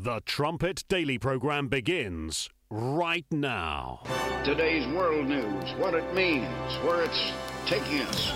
The Trumpet Daily program begins right now. Today's world news, what it means, where it's taking us.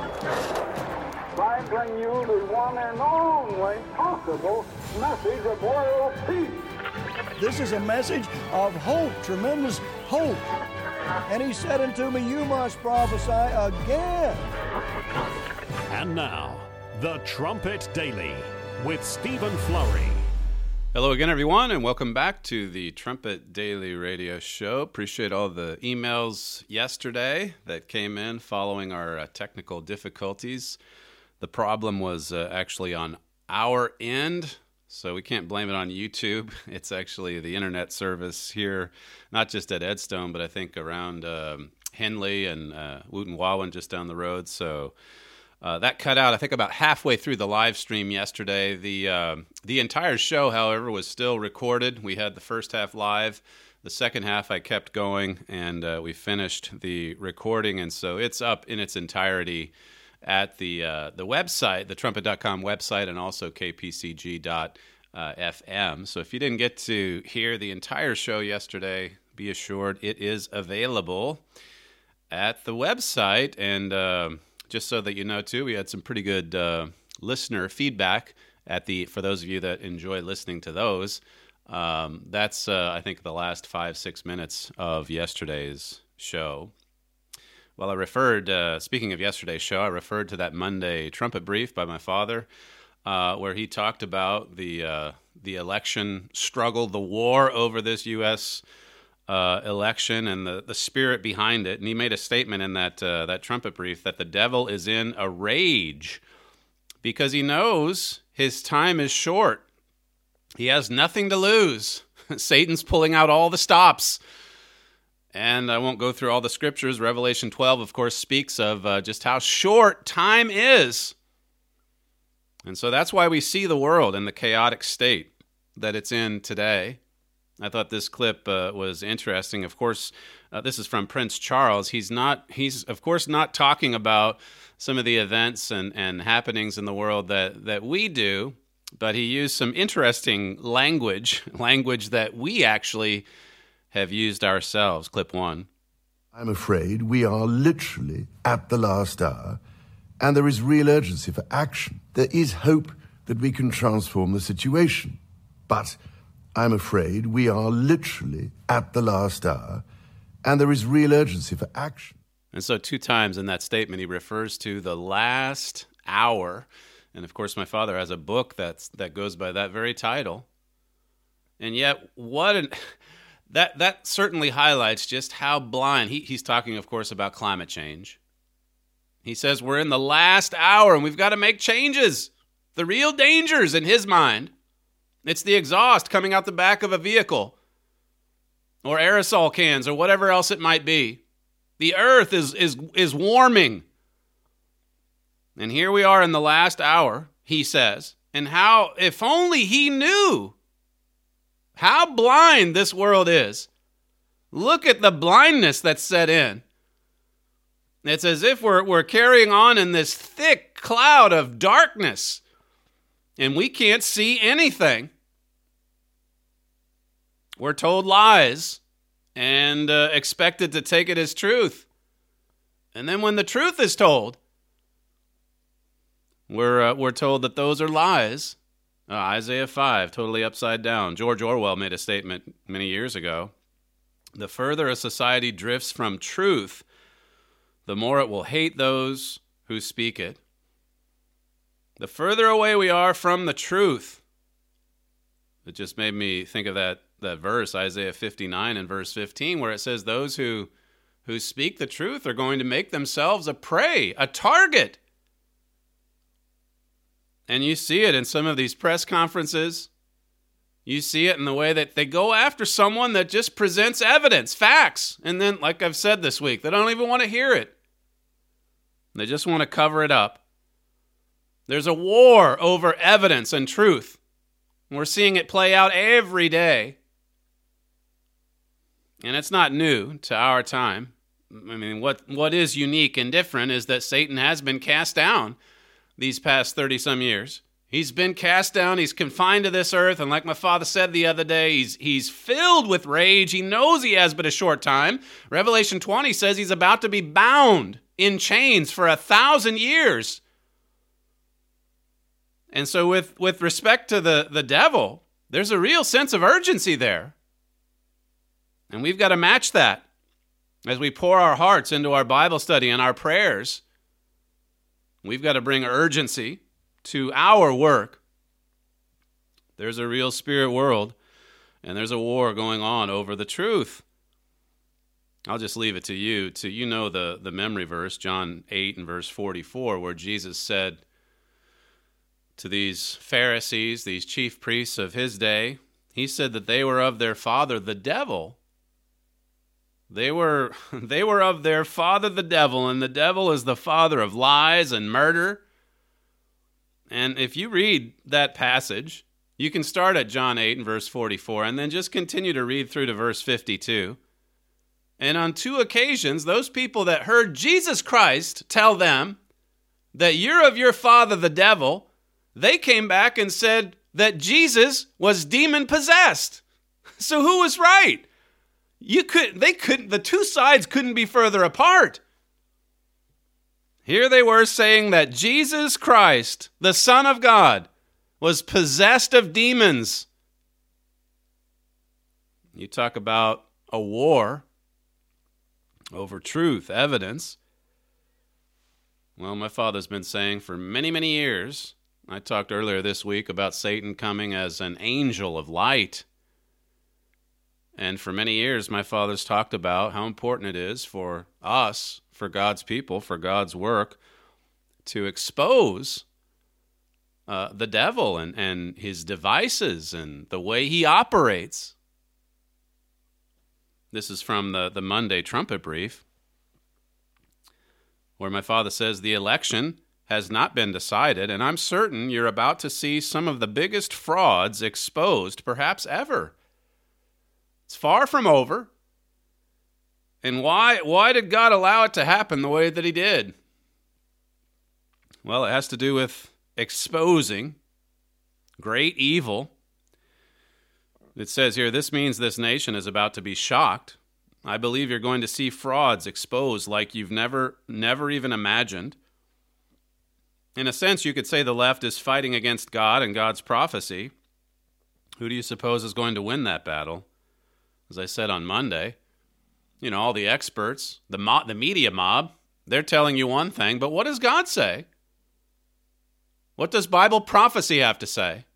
I bring you the one and only possible message of world peace. This is a message of hope, tremendous hope. And he said unto me, you must prophesy again. And now, The Trumpet Daily with Stephen Flurry. Hello again, everyone, and welcome back to the Trumpet Daily Radio Show. Appreciate all the emails yesterday that came in following our technical difficulties. The problem was actually on our end, so we can't blame it on YouTube. It's actually the internet service here, not just at Edstone, but I think around Henley and Wootton Wawan just down the road. So that cut out, I think, about halfway through the live stream yesterday. The entire show, however, was still recorded. We had the first half live. The second half I kept going, and we finished the recording. And so it's up in its entirety at the website, the trumpet.com website, and also kpcg.fm. So if you didn't get to hear the entire show yesterday, be assured it is available at the website. And just so that you know, too, we had some pretty good listener feedback for those of you that enjoy listening to those. That's, I think, the last 5-6 minutes of yesterday's show. Well, I referred, speaking of yesterday's show, I referred to that Monday trumpet brief by my father, where he talked about the election struggle, the war over this U.S. Election and the spirit behind it. And he made a statement in that trumpet brief that the devil is in a rage because he knows his time is short. He has nothing to lose. Satan's pulling out all the stops. And I won't go through all the scriptures. Revelation 12, of course, speaks of just how short time is. And so that's why we see the world in the chaotic state that it's in today. I thought this clip was interesting. Of course, this is from Prince Charles. He's of course not talking about some of the events and happenings in the world that we do, but he used some interesting language that we actually have used ourselves. Clip 1. I'm afraid we are literally at the last hour, and there is real urgency for action. There is hope that we can transform the situation, but I'm afraid we are literally at the last hour, and there is real urgency for action. And so 2 times in that statement, he refers to the last hour. And of course, my father has a book that goes by that very title. And yet, that certainly highlights just how blind. He's talking, of course, about climate change. He says we're in the last hour, and we've got to make changes. The real dangers in his mind. It's the exhaust coming out the back of a vehicle or aerosol cans or whatever else it might be. The earth is warming. And here we are in the last hour, he says. And how, if only he knew how blind this world is. Look at the blindness that's set in. It's as if we're carrying on in this thick cloud of darkness. And we can't see anything. We're told lies and expected to take it as truth. And then when the truth is told, we're told that those are lies. Isaiah 5, totally upside down. George Orwell made a statement many years ago. The further a society drifts from truth, the more it will hate those who speak it. The further away we are from the truth. It just made me think of that verse, Isaiah 59 and verse 15, where it says those who speak the truth are going to make themselves a prey, a target. And you see it in some of these press conferences. You see it in the way that they go after someone that just presents evidence, facts. And then, like I've said this week, they don't even want to hear it. They just want to cover it up. There's a war over evidence and truth. We're seeing it play out every day. And it's not new to our time. I mean, what is unique and different is that Satan has been cast down these past 30-some years. He's been cast down. He's confined to this earth. And like my father said the other day, he's filled with rage. He knows he has but a short time. Revelation 20 says he's about to be bound in chains for 1,000 years. And so with respect to the devil, there's a real sense of urgency there. And we've got to match that as we pour our hearts into our Bible study and our prayers. We've got to bring urgency to our work. There's a real spirit world, and there's a war going on over the truth. I'll just leave it to you. The memory verse, John 8 and verse 44, where Jesus said to these Pharisees, these chief priests of his day, he said that they were of their father, the devil. They were of their father, the devil, and the devil is the father of lies and murder. And if you read that passage, you can start at John 8 and verse 44, and then just continue to read through to verse 52. And on 2 occasions, those people that heard Jesus Christ tell them that you're of your father, the devil, they came back and said that Jesus was demon-possessed. So who was right? The two sides couldn't be further apart. Here they were saying that Jesus Christ, the Son of God, was possessed of demons. You talk about a war over truth, evidence. Well, my father's been saying for many, many years, I talked earlier this week about Satan coming as an angel of light. And for many years, my father's talked about how important it is for us, for God's people, for God's work, to expose the devil and his devices and the way he operates. This is from the Monday trumpet brief, where my father says the election has not been decided, and I'm certain you're about to see some of the biggest frauds exposed perhaps ever. It's far from over. And why did God allow it to happen the way that he did? Well, it has to do with exposing great evil. It says here, this means this nation is about to be shocked. I believe you're going to see frauds exposed like you've never even imagined. In a sense, you could say the left is fighting against God and God's prophecy. Who do you suppose is going to win that battle? As I said on Monday, all the experts, the media mob, they're telling you one thing, but what does God say? What does Bible prophecy have to say?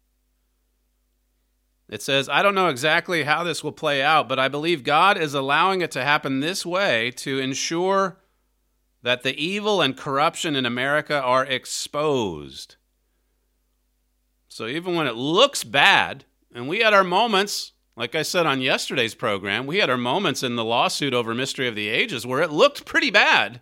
It says, I don't know exactly how this will play out, but I believe God is allowing it to happen this way to ensure that the evil and corruption in America are exposed. So even when it looks bad, and we had our moments, like I said on yesterday's program, we had our moments in the lawsuit over Mystery of the Ages where it looked pretty bad.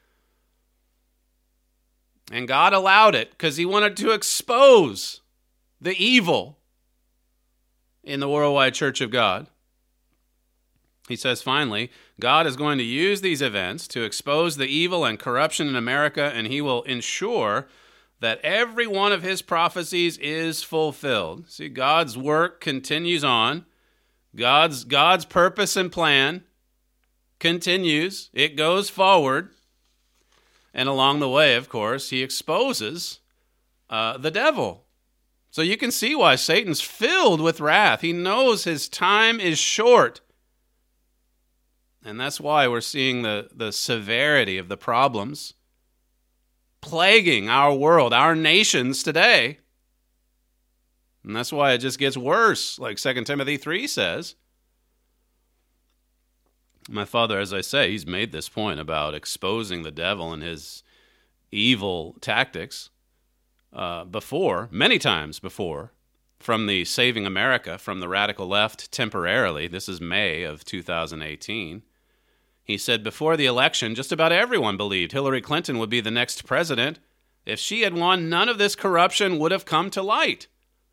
And God allowed it because he wanted to expose the evil in the worldwide Church of God. He says, finally, God is going to use these events to expose the evil and corruption in America, and he will ensure that every one of his prophecies is fulfilled. See, God's work continues on. God's purpose and plan continues. It goes forward. And along the way, of course, he exposes the devil. So you can see why Satan's filled with wrath. He knows his time is short. And that's why we're seeing the severity of the problems plaguing our world, our nations today. And that's why it just gets worse, like 2 Timothy 3 says. My father, as I say, he's made this point about exposing the devil and his evil tactics before, many times before, from the Saving America, from the radical left temporarily. This is May of 2018. He said before the election, just about everyone believed Hillary Clinton would be the next president. If she had won, none of this corruption would have come to light.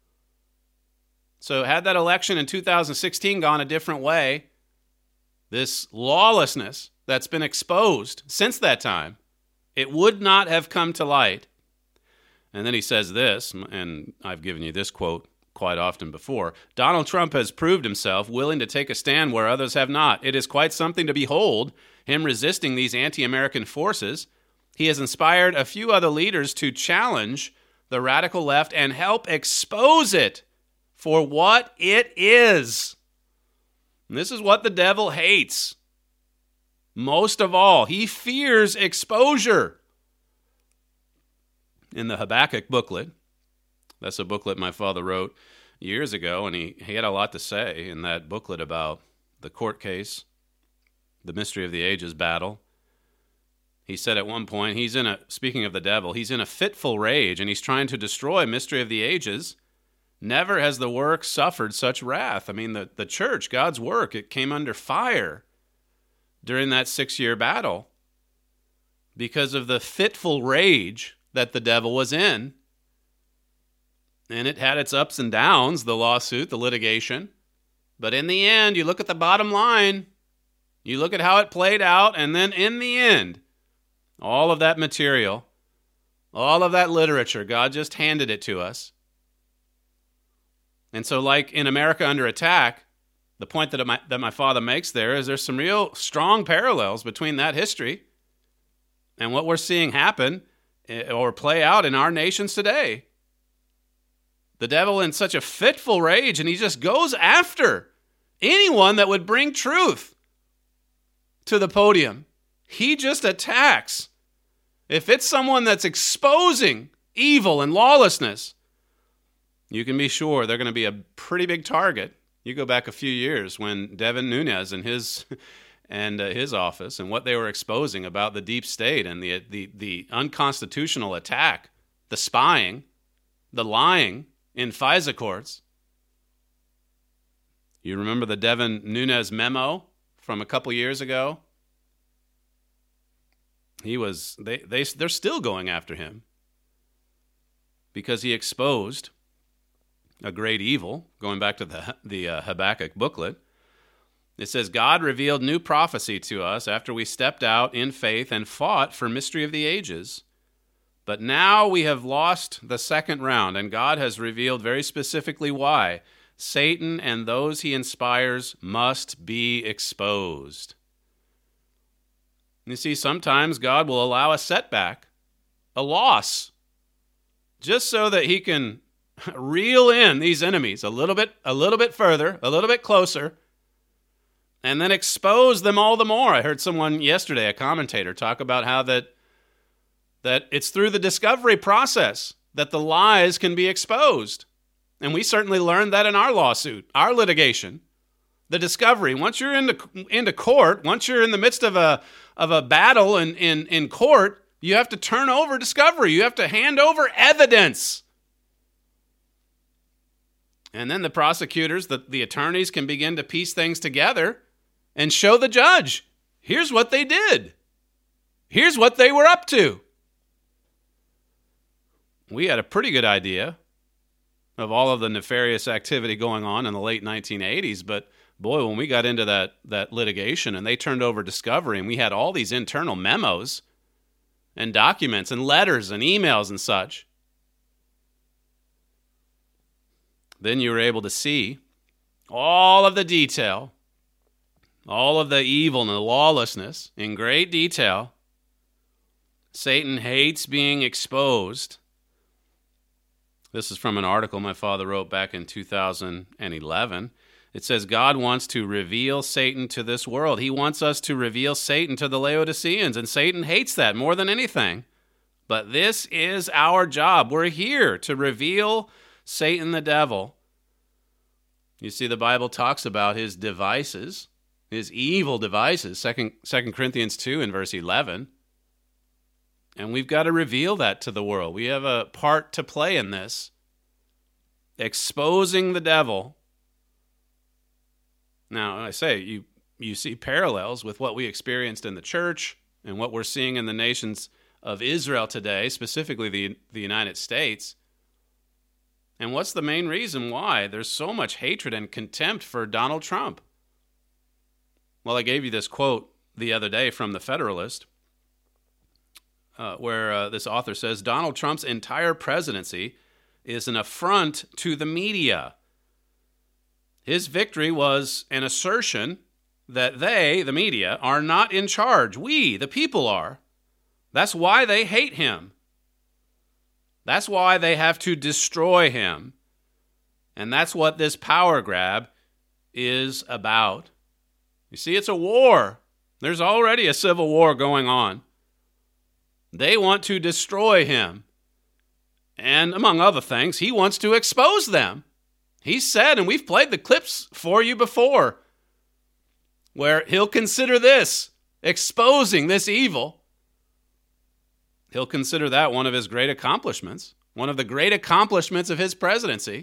So had that election in 2016 gone a different way, this lawlessness that's been exposed since that time, it would not have come to light. And then he says this, and I've given you this quote quite often before. Donald Trump has proved himself willing to take a stand where others have not. It is quite something to behold him resisting these anti-American forces. He has inspired a few other leaders to challenge the radical left and help expose it for what it is. And this is what the devil hates. Most of all, he fears exposure. In the Habakkuk booklet, that's a booklet my father wrote years ago, and he had a lot to say in that booklet about the court case, the Mystery of the Ages battle. He said at one point, speaking of the devil, he's in a fitful rage, and he's trying to destroy Mystery of the Ages. Never has the work suffered such wrath. I mean, the church, God's work, it came under fire during that 6-year battle because of the fitful rage that the devil was in. And it had its ups and downs, the lawsuit, the litigation. But in the end, you look at the bottom line, you look at how it played out, and then in the end, all of that material, all of that literature, God just handed it to us. And so like in America Under Attack, the point that my father makes there is there's some real strong parallels between that history and what we're seeing happen or play out in our nations today. The devil in such a fitful rage, and he just goes after anyone that would bring truth to the podium. He just attacks. If it's someone that's exposing evil and lawlessness, you can be sure they're going to be a pretty big target. You go back a few years when Devin Nunes and his office and what they were exposing about the deep state and the unconstitutional attack, the spying, the lying in FISA courts. You remember the Devin Nunes memo from a couple years ago? They're still going after him because he exposed a great evil, going back to the Habakkuk booklet. It says, God revealed new prophecy to us after we stepped out in faith and fought for Mystery of the Ages. But now we have lost the second round, and God has revealed very specifically why. Satan and those he inspires must be exposed. You see, sometimes God will allow a setback, a loss, just so that he can reel in these enemies a little bit further, a little bit closer, and then expose them all the more. I heard someone yesterday, a commentator, talk about how that it's through the discovery process that the lies can be exposed. And we certainly learned that in our lawsuit, our litigation. The discovery, once you're into court, once you're in the midst of a battle in court, you have to turn over discovery. You have to hand over evidence. And then the prosecutors, the attorneys can begin to piece things together and show the judge, here's what they did. Here's what they were up to. We had a pretty good idea of all of the nefarious activity going on in the late 1980s, but boy, when we got into that litigation and they turned over discovery and we had all these internal memos and documents and letters and emails and such, then you were able to see all of the detail, all of the evil and the lawlessness in great detail. Satan hates being exposed. This is from an article my father wrote back in 2011. It says, God wants to reveal Satan to this world. He wants us to reveal Satan to the Laodiceans, and Satan hates that more than anything. But this is our job. We're here to reveal Satan the devil. You see, the Bible talks about his devices, his evil devices, 2 Corinthians 2 in verse 11. And we've got to reveal that to the world. We have a part to play in this, exposing the devil. Now, I say, you see parallels with what we experienced in the church and what we're seeing in the nations of Israel today, specifically the United States. And what's the main reason why there's so much hatred and contempt for Donald Trump? Well, I gave you this quote the other day from the Federalist. where this author says Donald Trump's entire presidency is an affront to the media. His victory was an assertion that they, the media, are not in charge. We, the people, are. That's why they hate him. That's why they have to destroy him. And that's what this power grab is about. You see, it's a war. There's already a civil war going on. They want to destroy him. And among other things, he wants to expose them. He said, and we've played the clips for you before, where he'll consider this, exposing this evil. He'll consider that one of his great accomplishments, one of the great accomplishments of his presidency,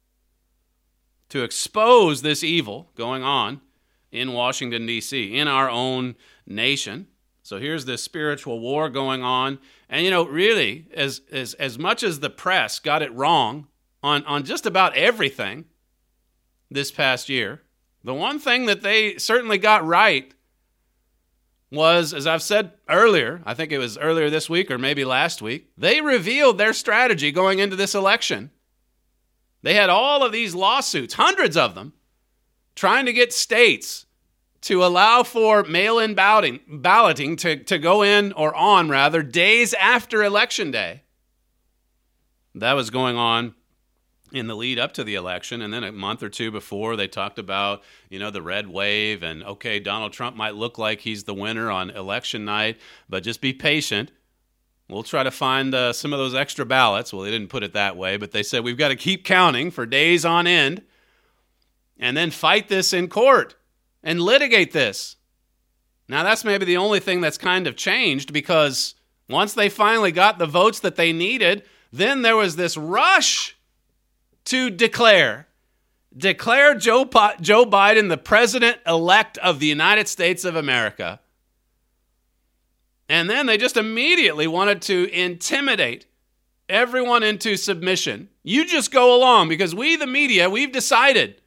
to expose this evil going on in Washington, D.C., in our own nation. So here's this spiritual war going on. And, really, as much as the press got it wrong on just about everything this past year, the one thing that they certainly got right was, as I've said earlier, I think it was earlier this week or maybe last week, they revealed their strategy going into this election. They had all of these lawsuits, hundreds of them, trying to get states to allow for mail-in balloting to go in, or on rather, days after Election Day. That was going on in the lead up to the election, and then a month or two before, they talked about, the red wave, and okay, Donald Trump might look like he's the winner on election night, but just be patient. We'll try to find some of those extra ballots. Well, they didn't put it that way, but they said we've got to keep counting for days on end and then fight this in court and litigate this. Now, that's maybe the only thing that's kind of changed, because once they finally got the votes that they needed, then there was this rush to declare Joe Biden the president-elect of the United States of America. And then they just immediately wanted to intimidate everyone into submission. You just go along, because we, the media, we've decided.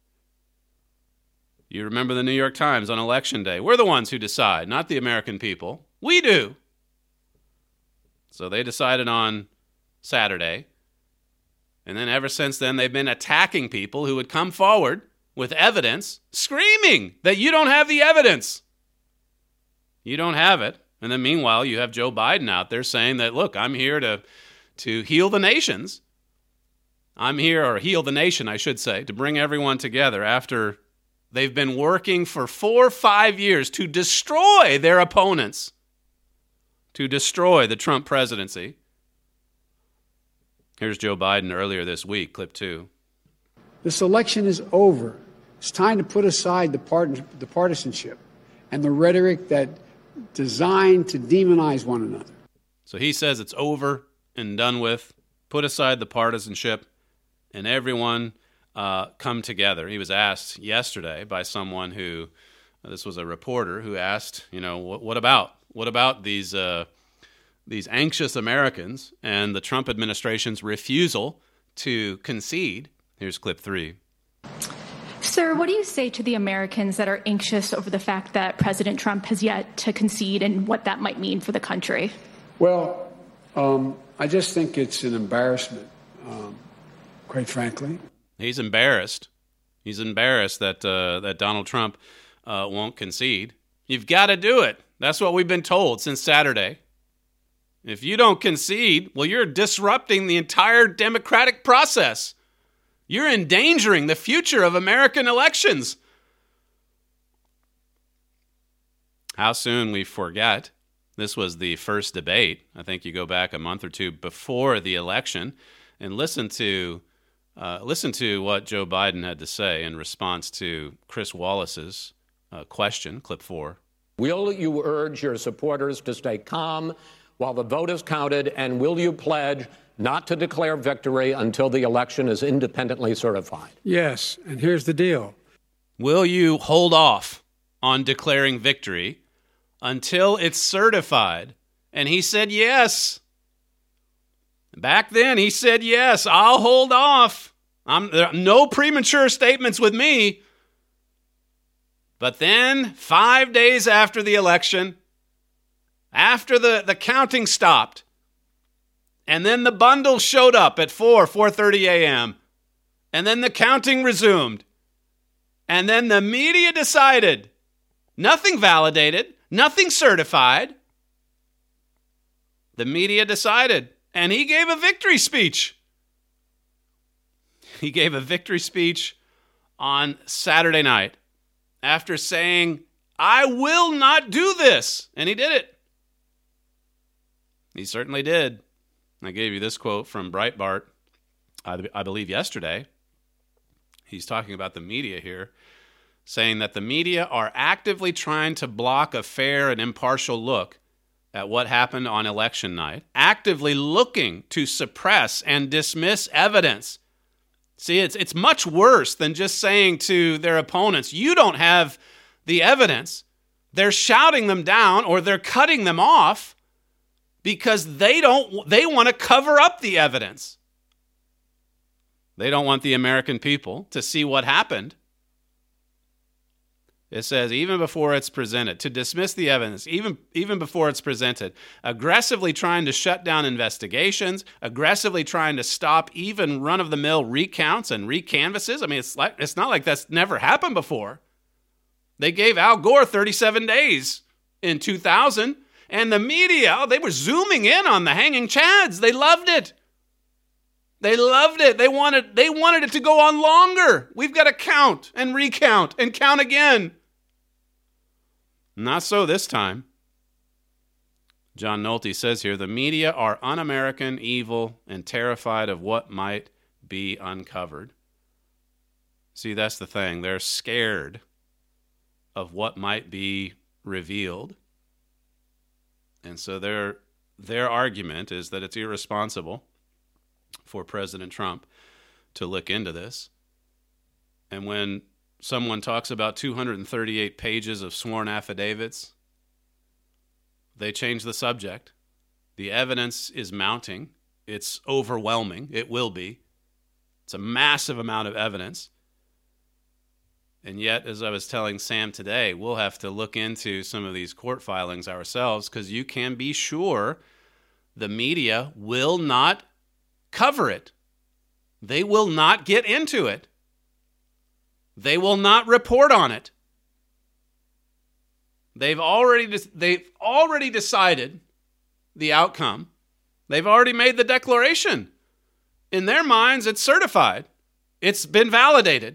You remember the New York Times on Election Day. We're the ones who decide, not the American people. We do. So they decided on Saturday. And then ever since then, they've been attacking people who would come forward with evidence, screaming that you don't have the evidence. You don't have it. And then meanwhile, you have Joe Biden out there saying that, look, I'm here to heal the nations. I'm here, or heal the nation, I should say, to bring everyone together after they've been working for 4 or 5 years to destroy their opponents, to destroy the Trump presidency. Here's Joe Biden earlier this week, clip 2. This election is over. It's time to put aside the partisanship and the rhetoric that designed to demonize one another. So he says it's over and done with. Put aside the partisanship and everyone come together. He was asked yesterday by someone who, this was a reporter who asked, what about these anxious Americans and the Trump administration's refusal to concede? Here's clip 3. Sir, what do you say to the Americans that are anxious over the fact that President Trump has yet to concede, and what that might mean for the country? Well, I just think it's an embarrassment, quite frankly. He's embarrassed. He's embarrassed that Donald Trump won't concede. You've got to do it. That's what we've been told since Saturday. If you don't concede, well, you're disrupting the entire democratic process. You're endangering the future of American elections. How soon we forget. This was the first debate. I think you go back a month or two before the election and listen to what Joe Biden had to say in response to Chris Wallace's question, clip 4. Will you urge your supporters to stay calm while the vote is counted, and will you pledge not to declare victory until the election is independently certified? Yes, and here's the deal. Will you hold off on declaring victory until it's certified? And he said yes. Back then, he said yes, I'll hold off. There are no premature statements with me. But then, 5 days after the election, after the counting stopped, and then the bundles showed up at 4:30 a.m., and then the counting resumed, and then the media decided, nothing validated, nothing certified, the media decided, and he gave a victory speech. He gave a victory speech on Saturday night after saying, I will not do this. And he did it. He certainly did. I gave you this quote from Breitbart, I believe yesterday. He's talking about the media here, saying that the media are actively trying to block a fair and impartial look at what happened on election night, actively looking to suppress and dismiss evidence. See, it's much worse than just saying to their opponents, you don't have the evidence. They're shouting them down or they're cutting them off because they want to cover up the evidence. They don't want the American people to see what happened. It says, even before it's presented, to dismiss the evidence, even before it's presented, aggressively trying to shut down investigations, aggressively trying to stop even run-of-the-mill recounts and recanvasses. I mean, it's not like that's never happened before. They gave Al Gore 37 days in 2000, and the media, they were zooming in on the hanging chads. They loved it. They loved it. They wanted it to go on longer. We've got to count and recount and count again. Not so this time. John Nolte says here, the media are un-American, evil, and terrified of what might be uncovered. See, that's the thing. They're scared of what might be revealed. And so their argument is that it's irresponsible for President Trump to look into this. And when someone talks about 238 pages of sworn affidavits, they change the subject. The evidence is mounting. It's overwhelming. It will be. It's a massive amount of evidence. And yet, as I was telling Sam today, we'll have to look into some of these court filings ourselves because you can be sure the media will not cover it. They will not get into it. They will not report on it. They've already decided the outcome. They've already made the declaration. In their minds, it's certified. It's been validated.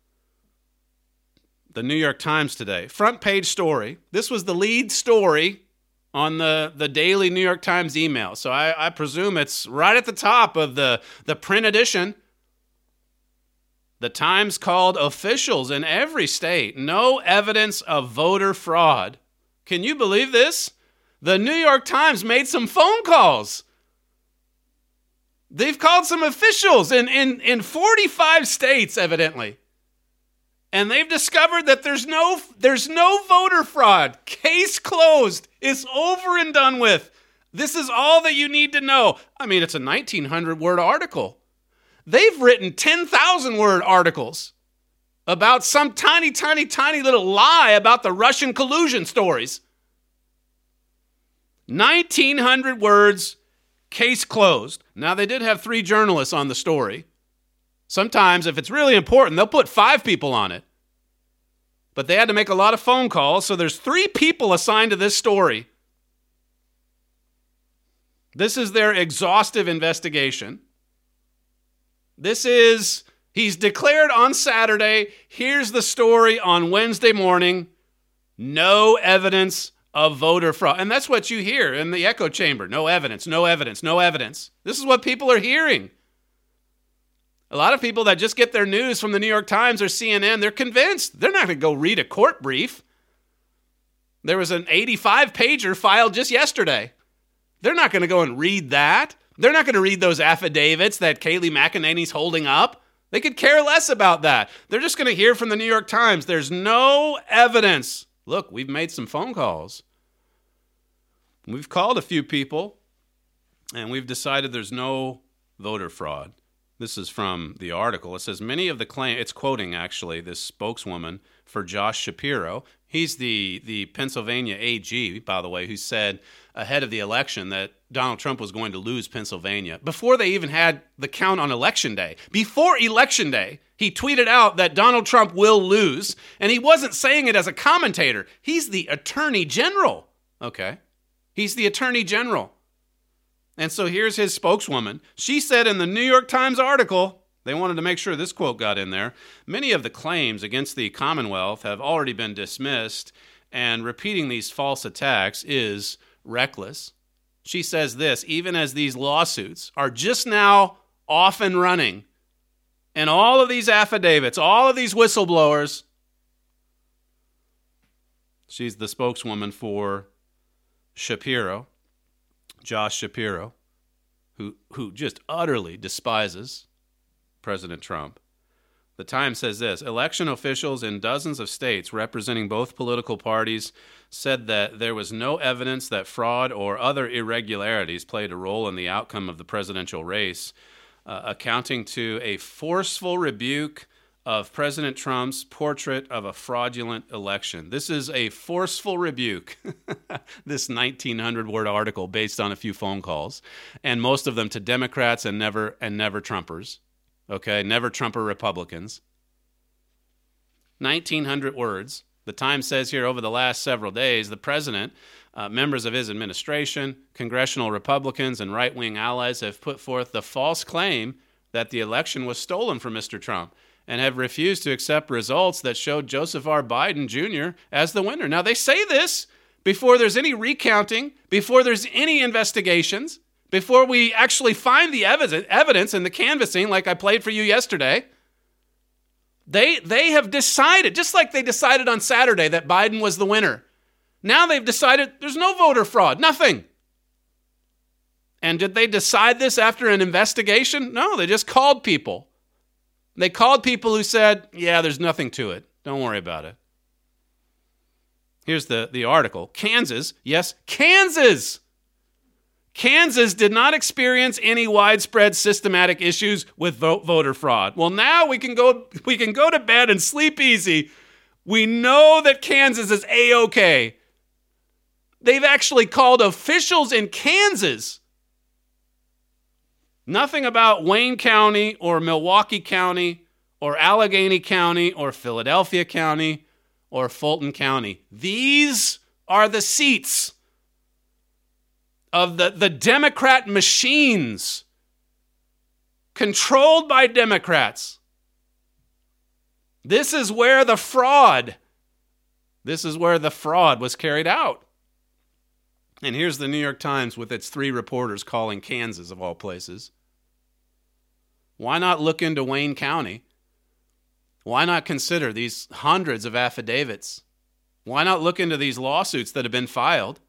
The New York Times today, front page story. This was the lead story on the daily New York Times email. So I presume it's right at the top of the print edition. The Times called officials in every state, no evidence of voter fraud. Can you believe this? The New York Times made some phone calls. They've called some officials in 45 states, evidently. And they've discovered that there's no voter fraud. Case closed. It's over and done with. This is all that you need to know. I mean, it's a 1,900-word article. They've written 10,000-word articles about some tiny, tiny, tiny little lie about the Russian collusion stories. 1,900 words, case closed. Now, they did have 3 journalists on the story. Sometimes, if it's really important, they'll put 5 people on it. But they had to make a lot of phone calls, so there's 3 people assigned to this story. This is their exhaustive investigation. He's declared on Saturday, here's the story on Wednesday morning, no evidence of voter fraud. And that's what you hear in the echo chamber. No evidence, no evidence, no evidence. This is what people are hearing. A lot of people that just get their news from the New York Times or CNN, they're convinced. They're not going to go read a court brief. There was an 85-pager filed just yesterday. They're not going to go and read that. They're not going to read those affidavits that Kayleigh McEnany's holding up. They could care less about that. They're just going to hear from the New York Times. There's no evidence. Look, we've made some phone calls. We've called a few people, and we've decided there's no voter fraud. This is from the article. It says many of the claims, it's quoting actually this spokeswoman for Josh Shapiro. He's the Pennsylvania AG, by the way, who said ahead of the election that Donald Trump was going to lose Pennsylvania before they even had the count on Election Day. Before Election Day, he tweeted out that Donald Trump will lose, and he wasn't saying it as a commentator. He's the Attorney General, okay? He's the Attorney General. And so here's his spokeswoman. She said in the New York Times article, they wanted to make sure this quote got in there, many of the claims against the Commonwealth have already been dismissed, and repeating these false attacks is reckless. She says this, even as these lawsuits are just now off and running, and all of these affidavits, all of these whistleblowers, she's the spokeswoman for Shapiro, Josh Shapiro, who just utterly despises President Trump. The Times says this, election officials in dozens of states representing both political parties said that there was no evidence that fraud or other irregularities played a role in the outcome of the presidential race, accounting to a forceful rebuke of President Trump's portrait of a fraudulent election. This is a forceful rebuke, this 1,900-word article based on a few phone calls, and most of them to Democrats and never Trumpers. Okay, never Trumper Republicans. 1,900 words. The Times says here over the last several days, the president, members of his administration, congressional Republicans, and right-wing allies have put forth the false claim that the election was stolen from Mr. Trump and have refused to accept results that showed Joseph R. Biden Jr. as the winner. Now, they say this before there's any recounting, before there's any investigations, before we actually find the evidence in the canvassing like I played for you yesterday. They have decided, just like they decided on Saturday that Biden was the winner. Now they've decided there's no voter fraud, nothing. And did they decide this after an investigation? No, they just called people. They called people who said, yeah, there's nothing to it. Don't worry about it. Here's the article. Kansas, yes, Kansas! Kansas did not experience any widespread systematic issues with voter fraud. Well, now we can go to bed and sleep easy. We know that Kansas is A-OK. They've actually called officials in Kansas. Nothing about Wayne County or Milwaukee County or Allegheny County or Philadelphia County or Fulton County. These are the seats of the Democrat machines controlled by Democrats. This is where the fraud was carried out. And here's the New York Times with its 3 reporters calling Kansas, of all places. Why not look into Wayne County? Why not consider these hundreds of affidavits? Why not look into these lawsuits that have been filed?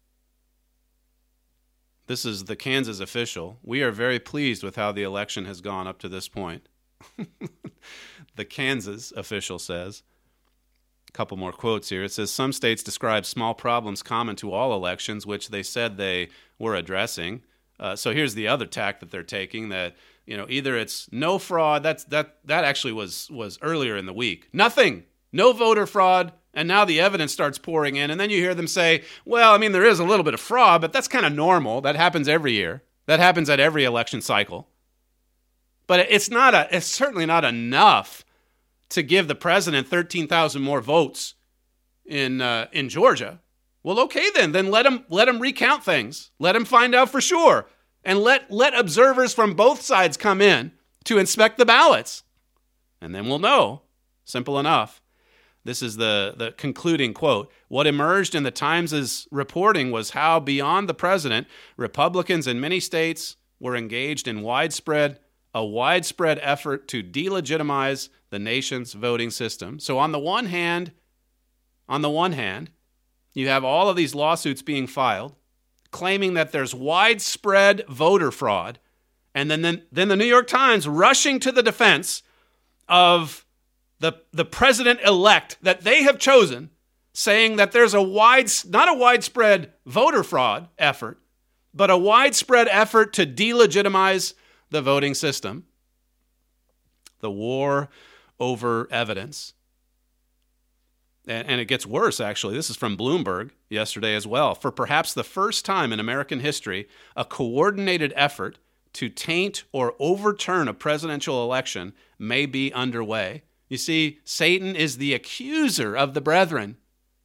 This is the Kansas official. We are very pleased with how the election has gone up to this point. The Kansas official says. A couple more quotes here. It says, some states describe small problems common to all elections, which they said they were addressing. So here's the other tack that they're taking, that either it's no fraud, that actually was earlier in the week. Nothing. No voter fraud. And now the evidence starts pouring in, and then you hear them say, well, there is a little bit of fraud, but that's kind of normal. That happens every year. That happens at every election cycle. But it's certainly not enough to give the president 13,000 more votes in Georgia. Well, okay then let him recount things. Let him find out for sure. And let observers from both sides come in to inspect the ballots. And then we'll know. Simple enough. This is the concluding quote. What emerged in the Times' reporting was how, beyond the president, Republicans in many states were engaged in a widespread effort to delegitimize the nation's voting system. So on the one hand, you have all of these lawsuits being filed, claiming that there's widespread voter fraud, and then the New York Times rushing to the defense of the president-elect that they have chosen, saying that there's not a widespread voter fraud effort, but a widespread effort to delegitimize the voting system. the war over evidence. And it gets worse, actually. This is from Bloomberg yesterday as well. For perhaps the first time in American history, a coordinated effort to taint or overturn a presidential election may be underway. You see, Satan is the accuser of the brethren.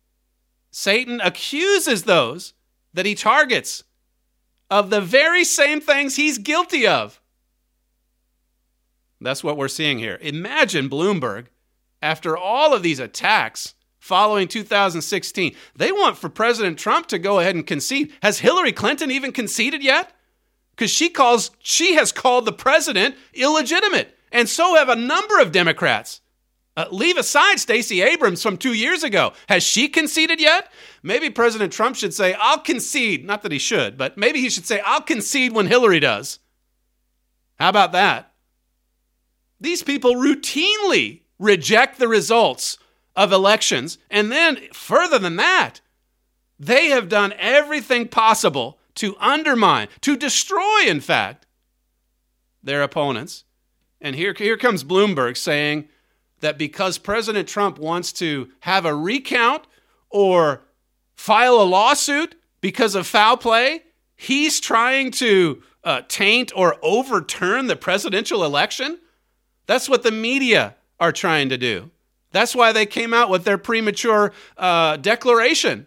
Satan accuses those that he targets of the very same things he's guilty of. That's what we're seeing here. Imagine Bloomberg, after all of these attacks following 2016, they want for President Trump to go ahead and concede. Has Hillary Clinton even conceded yet? Because she has called the president illegitimate, and so have a number of Democrats. Leave aside Stacey Abrams from 2 years ago. Has she conceded yet? Maybe President Trump should say, I'll concede. Not that he should, but maybe he should say, I'll concede when Hillary does. How about that? These people routinely reject the results of elections. And then further than that, they have done everything possible to undermine, to destroy, in fact, their opponents. And here comes Bloomberg saying that because President Trump wants to have a recount or file a lawsuit because of foul play, he's trying to taint or overturn the presidential election. That's what the media are trying to do. That's why they came out with their premature declaration.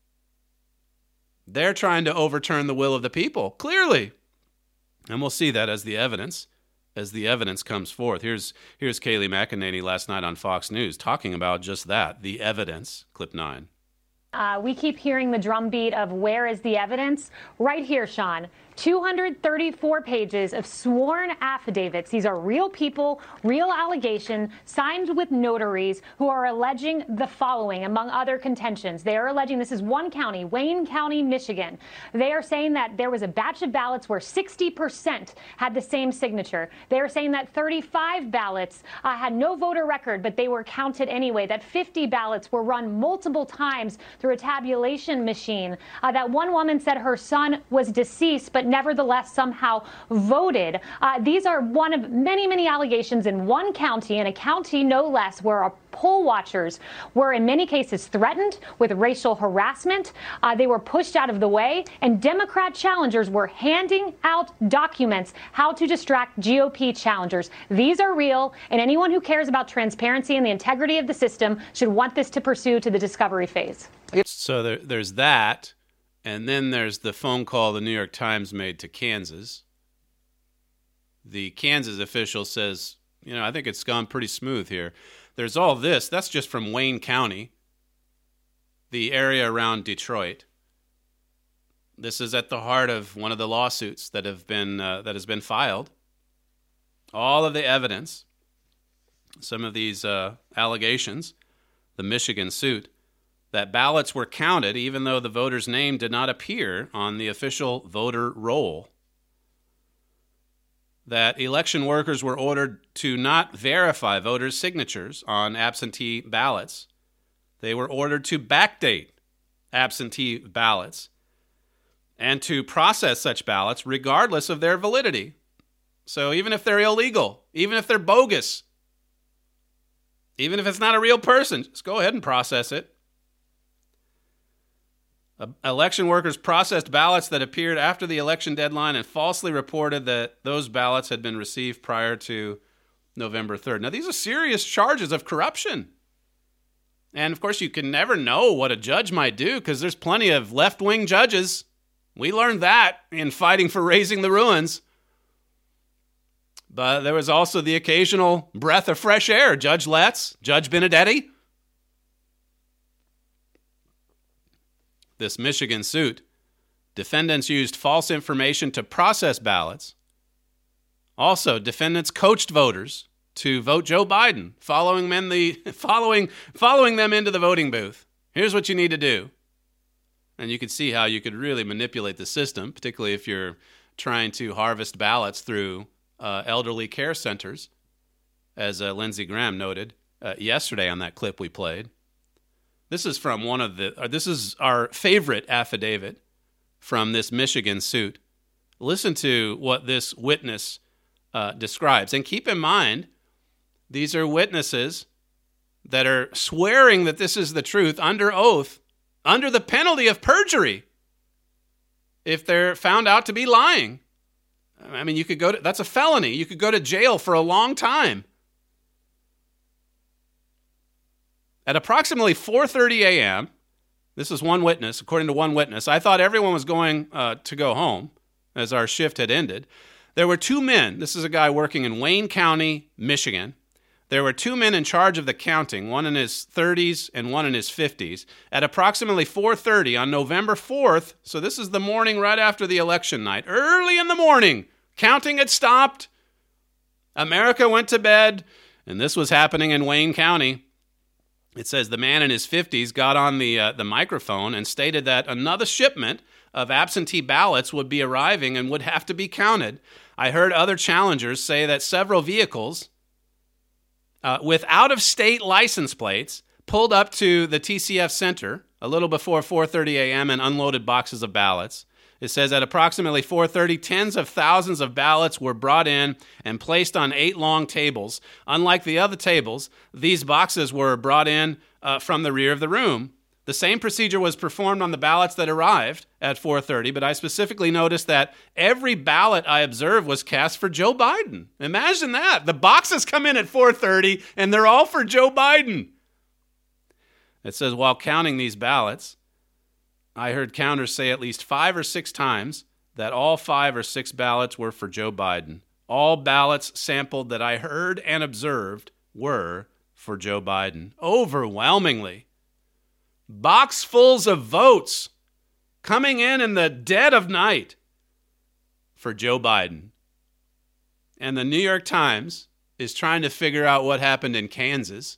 They're trying to overturn the will of the people, clearly. And we'll see that as the evidence comes forth. Here's Kayleigh McEnany last night on Fox News talking about just that, the evidence. Clip 9. We keep hearing the drumbeat of where is the evidence? Right here, Sean. 234 pages of sworn affidavits. These are real people, real allegation, signed with notaries who are alleging the following, among other contentions. They are alleging, this is one county, Wayne County, Michigan. They are saying that there was a batch of ballots where 60% had the same signature. They are saying that 35 ballots had no voter record, but they were counted anyway, that 50 ballots were run multiple times through a tabulation machine, that one woman said her son was deceased, but nevertheless somehow voted. These are one of many, many allegations in one county, in a county no less, where our poll watchers were in many cases threatened with racial harassment. They were pushed out of the way, and Democrat challengers were handing out documents how to distract GOP challengers. These are real, and anyone who cares about transparency and the integrity of the system should want this to pursue to the discovery phase. So there's that. And then there's the phone call the New York Times made to Kansas. The Kansas official says, I think it's gone pretty smooth here. There's all this. That's just from Wayne County, the area around Detroit. This is at the heart of one of the lawsuits that has been filed. All of the evidence, some of these allegations, the Michigan suit, that ballots were counted even though the voter's name did not appear on the official voter roll. That election workers were ordered to not verify voters' signatures on absentee ballots. They were ordered to backdate absentee ballots and to process such ballots regardless of their validity. So even if they're illegal, even if they're bogus, even if it's not a real person, just go ahead and process it. Election workers processed ballots that appeared after the election deadline and falsely reported that those ballots had been received prior to November 3rd. Now, these are serious charges of corruption. And, of course, you can never know what a judge might do because there's plenty of left-wing judges. We learned that in fighting for raising the ruins. But there was also the occasional breath of fresh air. Judge Letts, Judge Benedetti. This Michigan suit, defendants used false information to process ballots. Also, defendants coached voters to vote Joe Biden, following them into the voting booth. Here's what you need to do. And you could see how you could really manipulate the system, particularly if you're trying to harvest ballots through elderly care centers, as Lindsey Graham noted yesterday on that clip we played. This is from this is our favorite affidavit from this Michigan suit. Listen to what this witness describes. And keep in mind These are witnesses that are swearing that this is the truth under oath, under the penalty of perjury, if they're found out to be lying. I mean, that's a felony. You could go to jail for a long time. At approximately 4:30 a.m., this is one witness, according to one witness, I thought everyone was going to go home as our shift had ended. There were two men. This is a guy working in Wayne County, Michigan. There were two men in charge of the counting, one in his 30s and one in his 50s. At approximately 4:30 on November 4th, so this is the morning right after the election night, early in the morning, counting had stopped. America went to bed, and this was happening in Wayne County. It says the man in his 50s got on the microphone and stated that another shipment of absentee ballots would be arriving and would have to be counted. I heard other challengers say that several vehicles with out-of-state license plates pulled up to the TCF Center a little before 4:30 a.m. and unloaded boxes of ballots. It says at approximately 4:30, tens of thousands of ballots were brought in and placed on 8 long tables. Unlike the other tables, these boxes were brought in from the rear of the room. The same procedure was performed on the ballots that arrived at 4:30, but I specifically noticed that every ballot I observed was cast for Joe Biden. Imagine that. The boxes come in at 4:30, and they're all for Joe Biden. It says, while counting these ballots, I heard counters say at least 5 or 6 times that all 5 or 6 ballots were for Joe Biden. All ballots sampled that I heard and observed were for Joe Biden. Overwhelmingly. Boxfuls of votes coming in the dead of night for Joe Biden. And the New York Times is trying to figure out what happened in Kansas.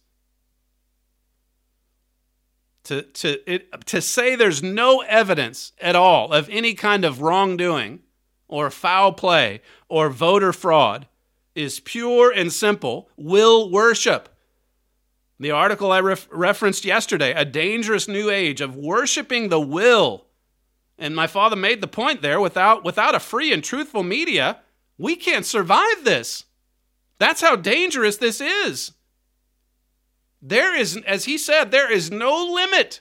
To say there's no evidence at all of any kind of wrongdoing or foul play or voter fraud is pure and simple will worship. The article I referenced yesterday, a dangerous new age of worshiping the will. And my father made the point there, without a free and truthful media, we can't survive this. That's how dangerous this is. There is, as he said, there is no limit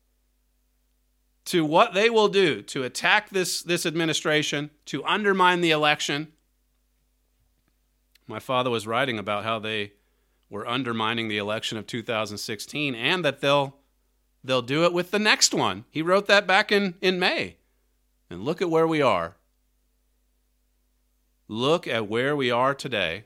to what they will do to attack this administration, to undermine the election. My father was writing about how they were undermining the election of 2016 and that they'll do it with the next one. He wrote that back in May. And look at where we are. Look at where we are today.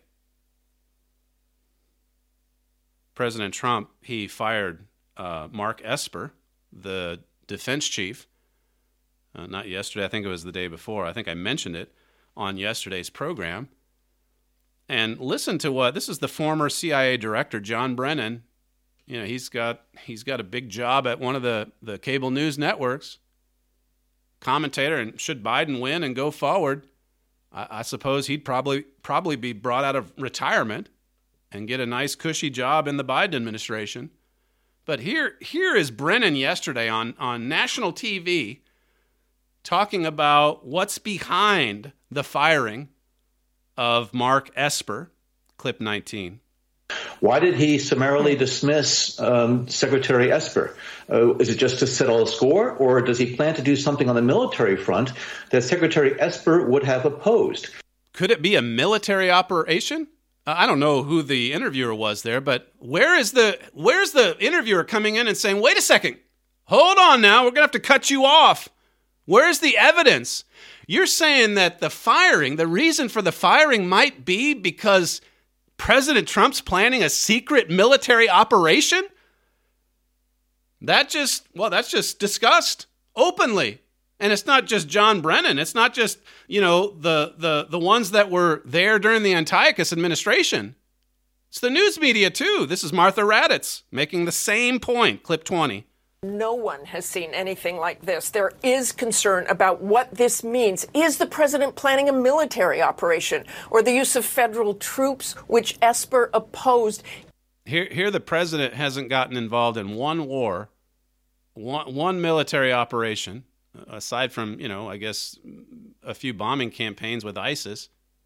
President Trump, he fired Mark Esper, the defense chief, not yesterday, I think it was the day before. I think I mentioned it on yesterday's program. And listen to this is the former CIA director, John Brennan. You know, he's got a big job at one of the cable news networks. Commentator, and should Biden win and go forward, I suppose he'd probably be brought out of retirement and get a nice cushy job in the Biden administration. But here is Brennan yesterday on national TV talking about what's behind the firing of Mark Esper, clip 19. Why did he summarily dismiss Secretary Esper? Is it just to settle a score, or does he plan to do something on the military front that Secretary Esper would have opposed? Could it be a military operation? I don't know who the interviewer was there, but where's the interviewer coming in and saying, wait a second, hold on now, we're going to have to cut you off. Where's the evidence? You're saying that the reason for the firing might be because President Trump's planning a secret military operation? That's just discussed openly. And it's not just John Brennan. It's not just, the ones that were there during the Antiochus administration. It's the news media, too. This is Martha Raddatz making the same point. Clip 20. No one has seen anything like this. There is concern about what this means. Is the president planning a military operation or the use of federal troops, which Esper opposed? Here the president hasn't gotten involved in one war, one military operation, aside from, I guess, a few bombing campaigns with ISIS.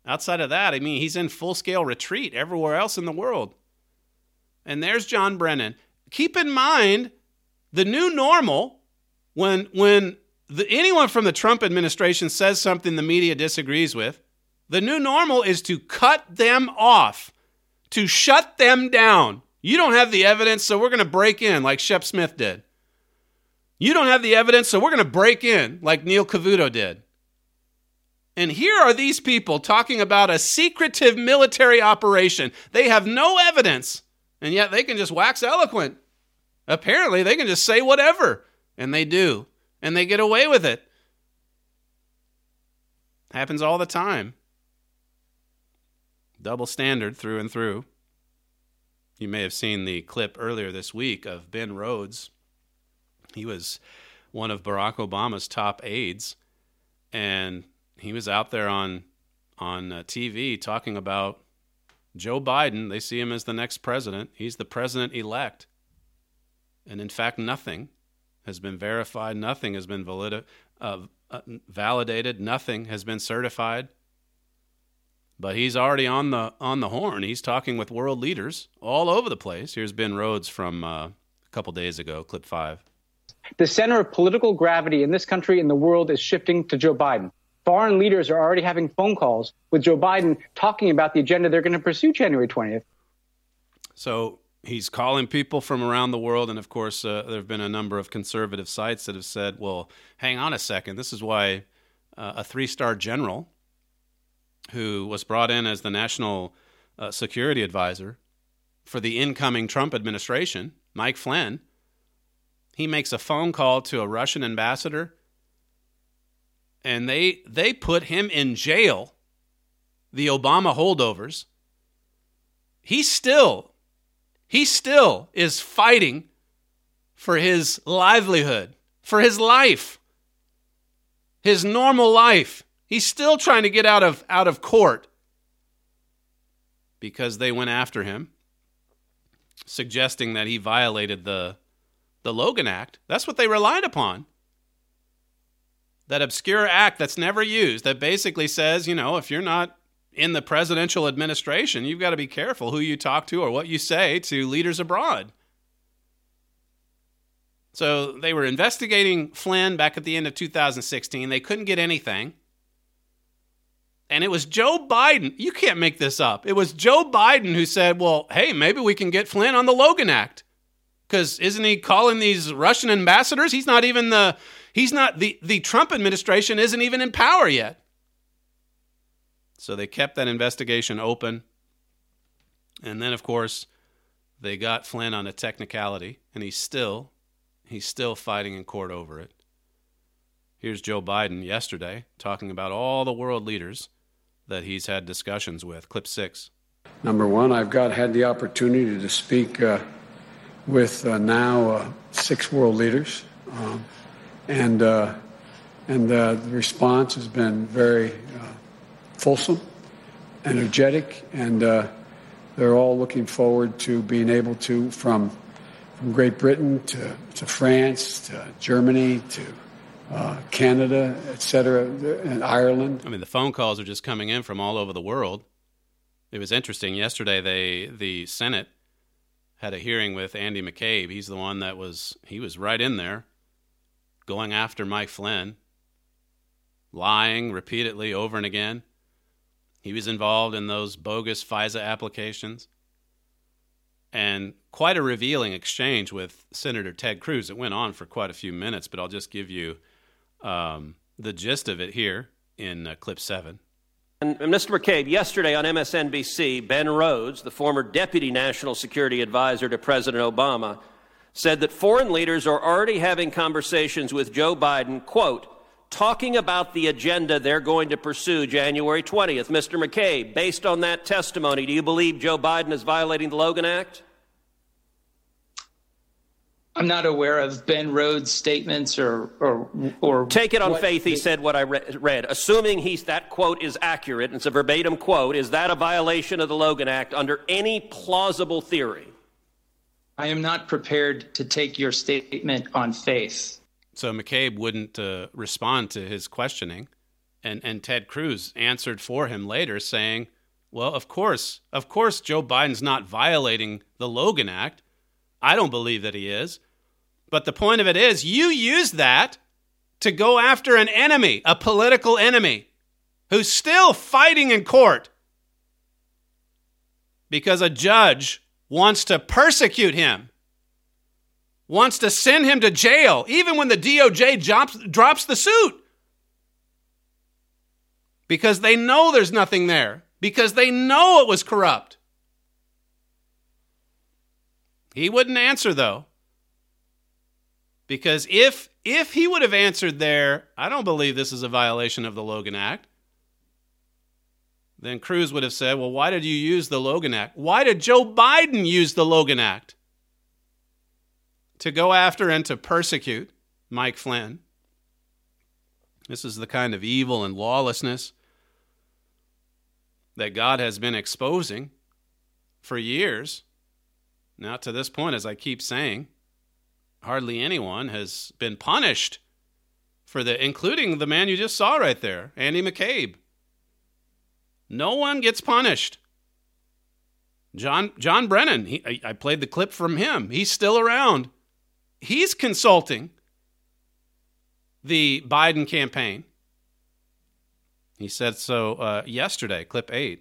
Outside of that, I mean, he's in full-scale retreat everywhere else in the world. And there's John Brennan. Keep in mind, the new normal, when anyone from the Trump administration says something the media disagrees with, the new normal is to cut them off, to shut them down. You don't have the evidence, so we're going to break in like Shep Smith did. You don't have the evidence, so we're going to break in like Neil Cavuto did. And here are these people talking about a secretive military operation. They have no evidence, and yet they can just wax eloquent. Apparently, they can just say whatever, and they do, and they get away with it. Happens all the time. Double standard through and through. You may have seen the clip earlier this week of Ben Rhodes. He was one of Barack Obama's top aides, and he was out there on TV talking about Joe Biden. They see him as the next president. He's the president-elect. And in fact, nothing has been verified. Nothing has been validated. Nothing has been certified. But he's already on the horn. He's talking with world leaders all over the place. Here's Ben Rhodes from a couple days ago, clip 5. The center of political gravity in this country and the world is shifting to Joe Biden. Foreign leaders are already having phone calls with Joe Biden talking about the agenda they're going to pursue January 20th. So he's calling people from around the world. And, of course, there have been a number of conservative sites that have said, well, hang on a second. This is why a 3-star general who was brought in as the national security advisor for the incoming Trump administration, Mike Flynn, he makes a phone call to a Russian ambassador, and they put him in jail, the Obama holdovers. He still is fighting for his livelihood, for his life, his normal life. He's still trying to get out of court because they went after him, suggesting that he violated the Logan Act. That's what they relied upon. That obscure act that's never used, that basically says, if you're not in the presidential administration, you've got to be careful who you talk to or what you say to leaders abroad. So they were investigating Flynn back at the end of 2016. They couldn't get anything. And it was Joe Biden. You can't make this up. It was Joe Biden who said, well, hey, maybe we can get Flynn on the Logan Act. Because isn't he calling these Russian ambassadors? The Trump administration isn't even in power yet. So they kept that investigation open. And then, of course, they got Flynn on a technicality, and he's still fighting in court over it. Here's Joe Biden yesterday talking about all the world leaders that he's had discussions with. Clip 6. Number one, I've had the opportunity to speak with now 6 world leaders, and the response has been very fulsome, energetic, and they're all looking forward to being able to, from Great Britain to France to Germany to Canada, et cetera, and Ireland. I mean, the phone calls are just coming in from all over the world. It was interesting. Yesterday, the Senate had a hearing with Andy McCabe. He's the one he was right in there going after Mike Flynn, lying repeatedly over and again. He was involved in those bogus FISA applications. And quite a revealing exchange with Senator Ted Cruz. It went on for quite a few minutes, but I'll just give you the gist of it here in clip 7. And Mr. McCabe, yesterday on MSNBC, Ben Rhodes, the former Deputy National Security Advisor to President Obama, said that foreign leaders are already having conversations with Joe Biden, quote, talking about the agenda they're going to pursue January 20th. Mr. McCabe, based on that testimony, do you believe Joe Biden is violating the Logan Act? I'm not aware of Ben Rhodes' statements or take it on faith he said what I read. Assuming that quote is accurate, and it's a verbatim quote, is that a violation of the Logan Act under any plausible theory? I am not prepared to take your statement on faith. So McCabe wouldn't respond to his questioning, And Ted Cruz answered for him later saying, well, of course, Joe Biden's not violating the Logan Act. I don't believe that he is. But the point of it is, you use that to go after an enemy, a political enemy, who's still fighting in court because a judge wants to persecute him, wants to send him to jail, even when the DOJ drops the suit. Because they know there's nothing there. Because they know it was corrupt. He wouldn't answer, though. Because if he would have answered there, I don't believe this is a violation of the Logan Act, then Cruz would have said, well, why did you use the Logan Act? Why did Joe Biden use the Logan Act? To go after and to persecute Mike Flynn. This is the kind of evil and lawlessness that God has been exposing for years. Now, to this point, as I keep saying, hardly anyone has been punished for including the man you just saw right there, Andy McCabe. No one gets punished. John Brennan, I played the clip from him. He's still around. He's consulting the Biden campaign. He said so yesterday, clip 8.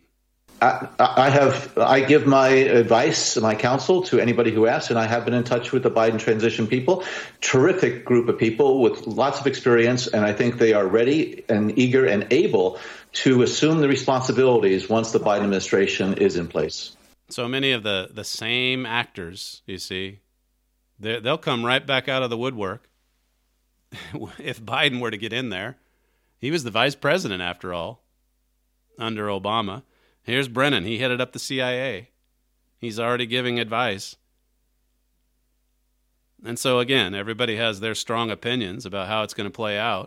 I give my advice, my counsel to anybody who asks, and I have been in touch with the Biden transition people. Terrific group of people with lots of experience, and I think they are ready and eager and able to assume the responsibilities once the Biden administration is in place. So many of the same actors, you see, they'll come right back out of the woodwork if Biden were to get in there. He was the vice president, after all, under Obama. Here's Brennan. He headed up the CIA. He's already giving advice. And so, again, everybody has their strong opinions about how it's going to play out.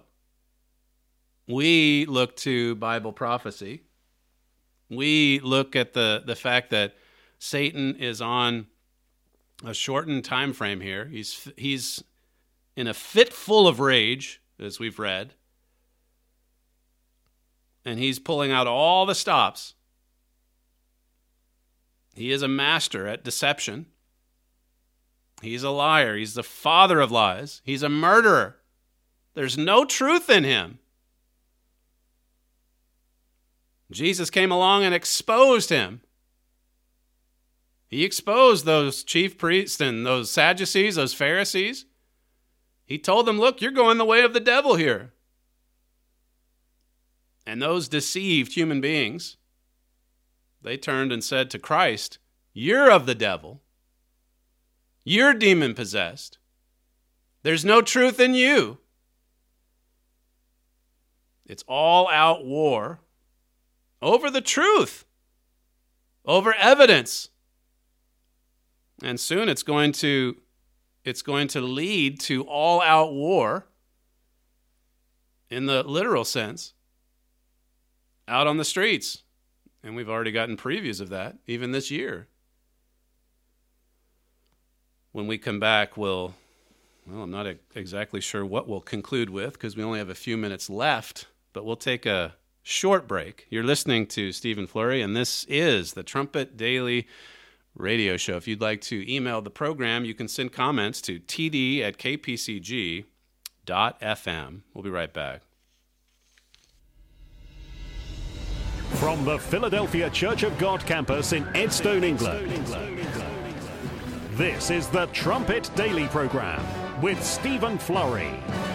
We look to Bible prophecy. We look at the fact that Satan is on a shortened time frame here. He's in a fit full of rage, as we've read. And he's pulling out all the stops. He is a master at deception. He's a liar. He's the father of lies. He's a murderer. There's no truth in him. Jesus came along and exposed him. He exposed those chief priests and those Sadducees, those Pharisees. He told them, look, you're going the way of the devil here. And those deceived human beings, they turned and said to Christ, you're of the devil. You're demon-possessed. There's no truth in you. It's all-out war over the truth, over evidence. And soon it's going to lead to all-out war in the literal sense out on the streets. And we've already gotten previews of that, even this year. When we come back, I'm not exactly sure what we'll conclude with because we only have a few minutes left, but we'll take a short break. You're listening to Stephen Flurry, and this is the Trumpet Daily Radio Show. If you'd like to email the program, you can send comments to td@kpcg.fm. We'll be right back. From the Philadelphia Church of God campus in Edstone, England, this is the Trumpet Daily Program with Stephen Flurry.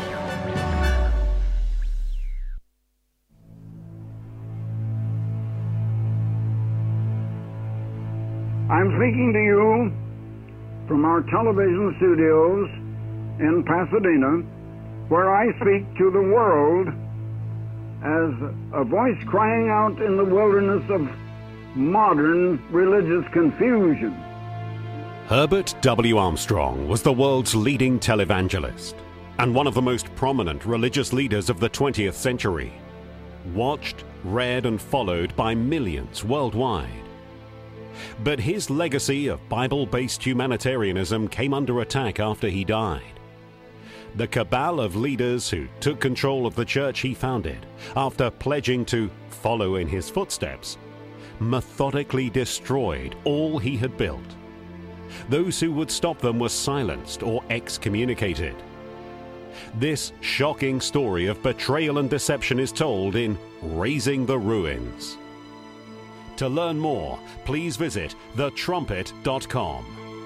I'm speaking to you from our television studios in Pasadena, where I speak to the world as a voice crying out in the wilderness of modern religious confusion. Herbert W. Armstrong was the world's leading televangelist and one of the most prominent religious leaders of the 20th century, watched, read, and followed by millions worldwide. But his legacy of Bible-based humanitarianism came under attack after he died. The cabal of leaders who took control of the church he founded after pledging to follow in his footsteps methodically destroyed all he had built. Those who would stop them were silenced or excommunicated. This shocking story of betrayal and deception is told in Raising the Ruins. To learn more, please visit thetrumpet.com.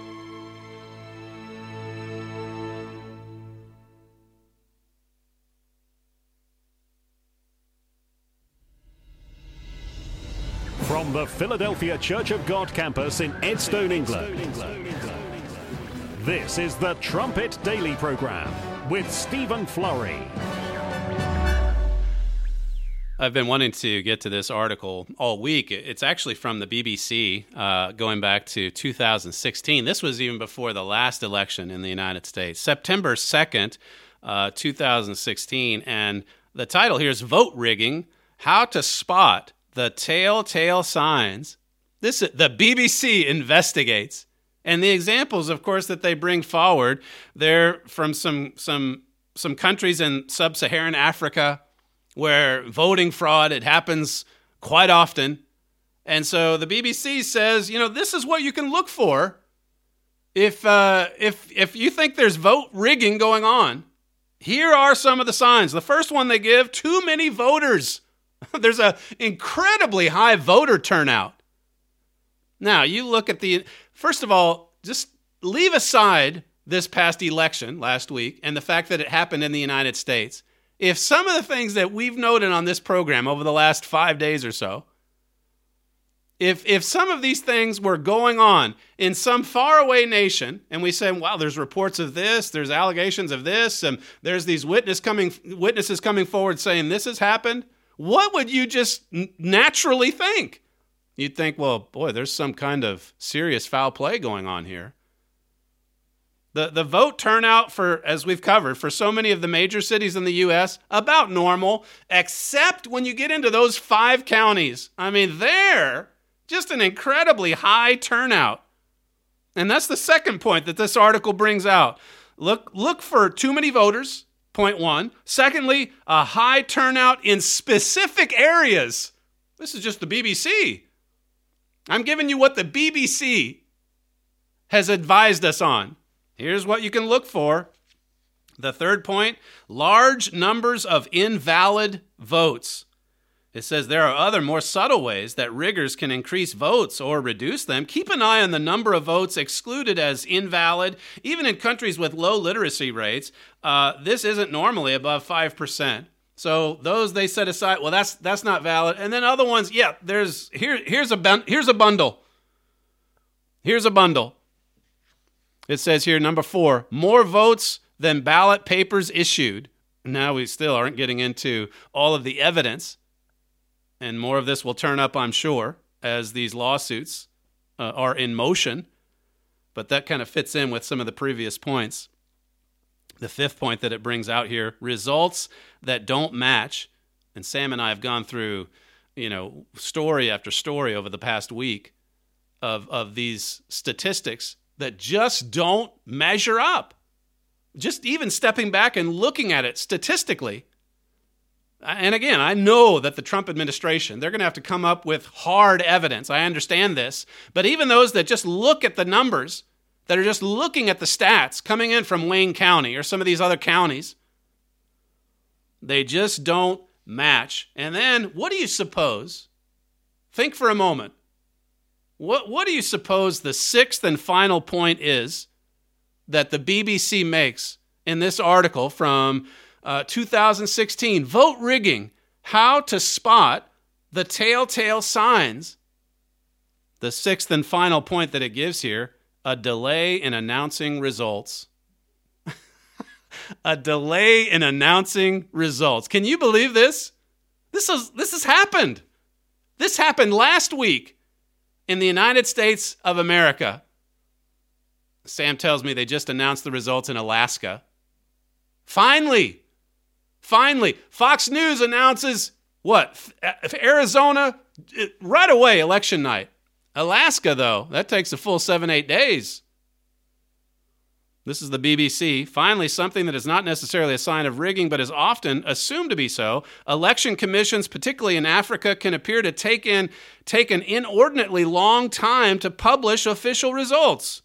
From the Philadelphia Church of God campus in Edstone, England, this is the Trumpet Daily Program with Stephen Flurry. I've been wanting to get to this article all week. It's actually from the BBC, going back to 2016. This was even before the last election in the United States, September 2nd, 2016. And the title here is Vote Rigging, How to Spot the Telltale Signs. The BBC investigates. And the examples, of course, that they bring forward, they're from some countries in sub-Saharan Africa where voting fraud, it happens quite often. And so the BBC says, this is what you can look for if you think there's vote rigging going on. Here are some of the signs. The first one they give, too many voters. There's an incredibly high voter turnout. Now, you look at first of all, just leave aside this past election last week and the fact that it happened in the United States. If some of the things that we've noted on this program over the last 5 days or so, if some of these things were going on in some faraway nation, and we say, wow, there's reports of this, there's allegations of this, and there's these witnesses coming forward saying this has happened, what would you just naturally think? You'd think, well, boy, there's some kind of serious foul play going on here. The vote turnout for, as we've covered, for so many of the major cities in the U.S., about normal, except when you get into those 5 counties. I mean, they're just an incredibly high turnout. And that's the second point that this article brings out. Look for too many voters, point one. Secondly, a high turnout in specific areas. This is just the BBC. I'm giving you what the BBC has advised us on. Here's what you can look for. The third point, large numbers of invalid votes. It says there are other more subtle ways that riggers can increase votes or reduce them. Keep an eye on the number of votes excluded as invalid. Even in countries with low literacy rates, this isn't normally above 5%. So those they set aside, well, that's not valid. And then other ones, yeah, here's a bundle. Here's a bundle. It says here, number 4, more votes than ballot papers issued. Now we still aren't getting into all of the evidence, and more of this will turn up, I'm sure, as these lawsuits are in motion. But that kind of fits in with some of the previous points. The 5th point that it brings out here, results that don't match. And Sam and I have gone through, story after story over the past week of these statistics that just don't measure up. Just even stepping back and looking at it statistically. And again, I know that the Trump administration, they're going to have to come up with hard evidence. I understand this. But even those that just look at the numbers, that are just looking at the stats coming in from Wayne County or some of these other counties, they just don't match. And then what do you suppose? Think for a moment. What do you suppose the 6th and final point is that the BBC makes in this article from 2016? Vote rigging, how to spot the telltale signs. The 6th and final point that it gives here, a delay in announcing results. A delay in announcing results. Can you believe this? This has happened. This happened last week. In the United States of America. Sam tells me they just announced the results in Alaska. Finally, Fox News announces what? Arizona, right away, election night. Alaska, though, that takes a full 7-8 days. This is the BBC. Finally, something that is not necessarily a sign of rigging, but is often assumed to be so. Election commissions, particularly in Africa, can appear to take an inordinately long time to publish official results.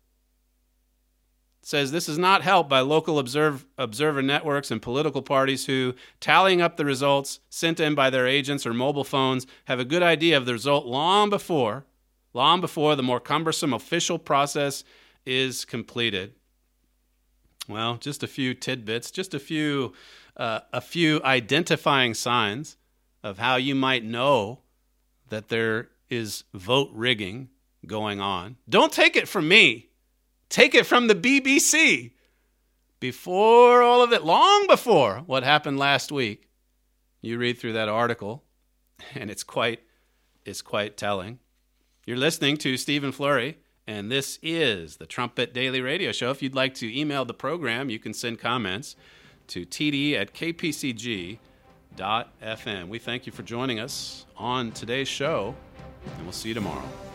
It says this is not helped by local observer networks and political parties who, tallying up the results sent in by their agents or mobile phones, have a good idea of the result long before the more cumbersome official process is completed. Well, just a few tidbits, just a few identifying signs of how you might know that there is vote rigging going on. Don't take it from me. Take it from the BBC. Before all of it, long before what happened last week, you read through that article, and it's quite telling. You're listening to Stephen Flurry, and this is the Trumpet Daily Radio Show. If you'd like to email the program, you can send comments to td@kpcg.fm. We thank you for joining us on today's show, and we'll see you tomorrow.